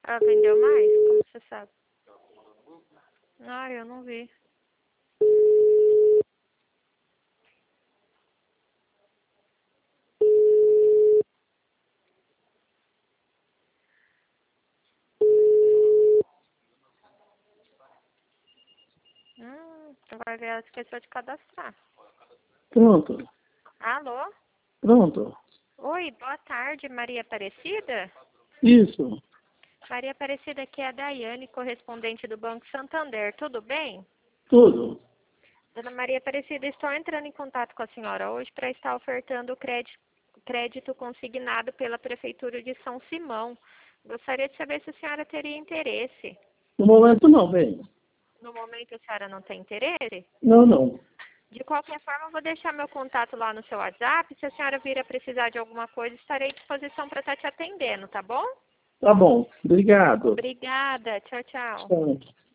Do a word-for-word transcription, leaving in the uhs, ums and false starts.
Ela vendeu mais? Como você sabe? Ah, eu não vi. Hum, você vai ver, ela esqueceu de cadastrar. Pronto. Alô? Pronto. Oi, boa tarde, Maria Aparecida? Isso. Maria Aparecida, aqui é a Daiane, correspondente do Banco Santander. Tudo bem? Tudo. Dona Maria Aparecida, estou entrando em contato com a senhora hoje para estar ofertando o crédito, crédito consignado pela Prefeitura de São Simão. Gostaria de saber se a senhora teria interesse. No momento não, bem. No momento a senhora não tem interesse? Não, não. De qualquer forma, eu vou deixar meu contato lá no seu WhatsApp. Se a senhora vir a precisar de alguma coisa, estarei à disposição para estar te atendendo, tá bom? Tá bom. Obrigado. Obrigada. Tchau, tchau. Tchau.